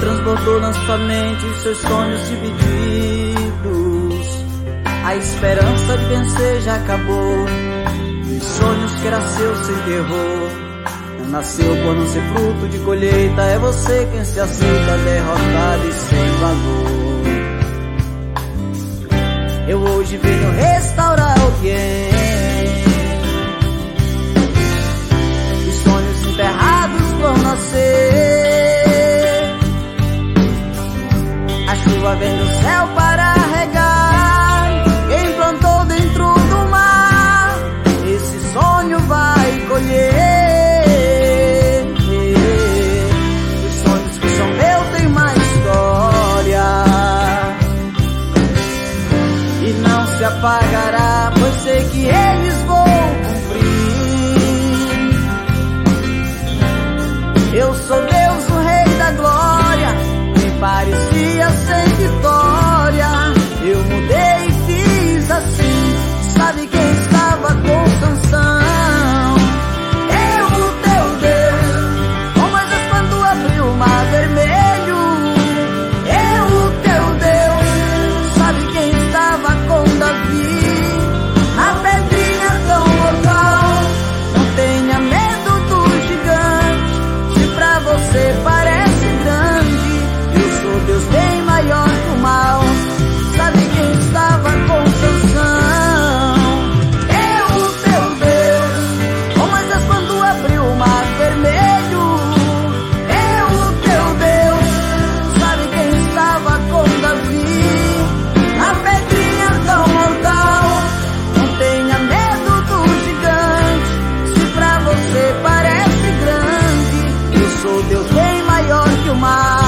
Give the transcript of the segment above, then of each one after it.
transbordou na sua mente, seus sonhos divididos. A esperança de vencer já acabou, os sonhos que era seu se enterrou. Não nasceu por não ser fruto de colheita, é você quem se aceita derrotado e sem valor. Eu hoje venho restaurar alguém. Os sonhos enterrados vão nascer. A chuva vem do céu para regar. Quem plantou dentro do mar, esse sonho vai colher. Os sonhos que são meus têm mais história e não se apagará, pois sei que eles vão cumprir. Eu sou Deus, o Rei da Glória, me parecia sem vitória. Eu mudei e fiz assim. Sabe quem estava com Sansão? Eu, o teu Deus. Com Moisés quando abriu o mar vermelho. Eu, o teu Deus. Sabe quem estava com Davi? A pedrinha tão mortal. Não tenha medo do gigante. Se pra você parece grande, eu sou Deus bem maior que o mal. Sabe quem estava com Sansão? Eu, o teu Deus. Com Moisés quando abriu o mar vermelho. Eu, o teu Deus. Sabe quem estava com Davi? A pedrinha tão mortal. Não tenha medo do gigante. Se pra você parece grande, eu sou Deus bem maior que o mal.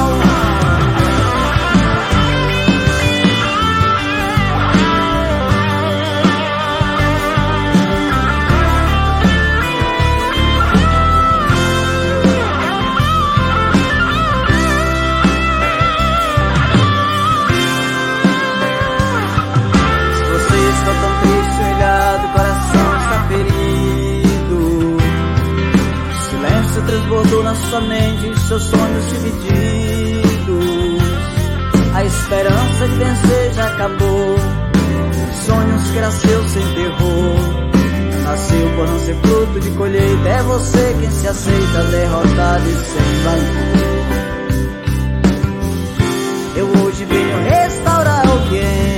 Se você está tão triste, olhado, o coração está ferido. O silêncio transbordou na sua mente, seus sonhos divididos. A esperança de vencer já acabou, os sonhos que era seu se enterrou. Nasceu por não ser fruto de colheita, é você quem se aceita derrotado e sem valor. Eu hoje venho restaurar alguém.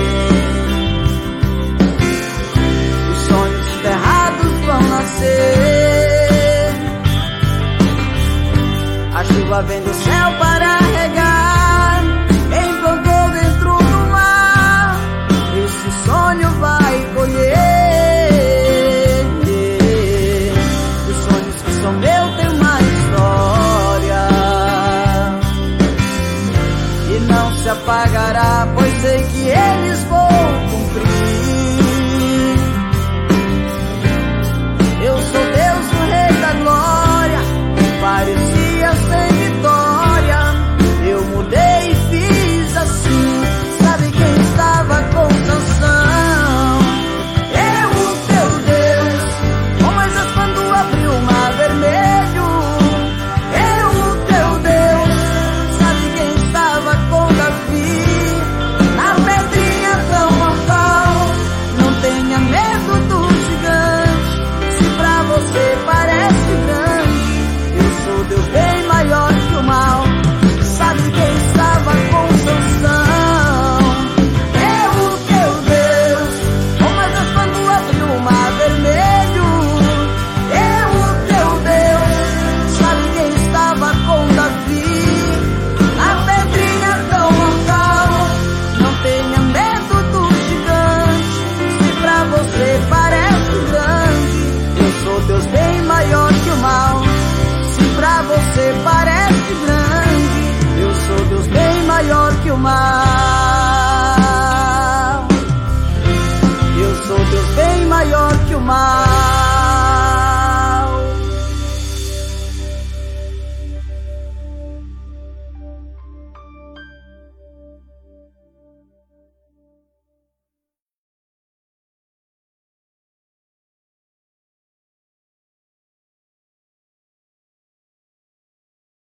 Os sonhos enterrados vão nascer. A chuva vem do céu para regar. Quem plantou dentro do mar, esse sonho vai colher. Os sonhos que são meus têm uma história e não se apagará, pois sei que eles vão cumprir. Eu sou Deus, o Rei da Glória, me parecia sem vitória. Eu mudei e fiz assim. Sabe quem estava com Sansão? Eu, o teu Deus. Com Moisés quando abriu o mar vermelho. Eu, o teu Deus. Sabe quem estava com Davi? Na pedrinha tão mortal. Não tenha medo do gigante. Se pra você parece grande, eu sou Deus bem maior que o mal. Sabe quem estava com Sansão? Eu, o teu Deus. Com Moisés quando abriu o mar vermelho. Eu, o teu Deus. Sabe quem estava com Davi? A pedrinha tão mortal. Não tenha medo do gigante. Se pra você parece grande, eu sou Deus bem maior que o mal. Se pra você parece grande, eu sou Deus bem maior que o mal.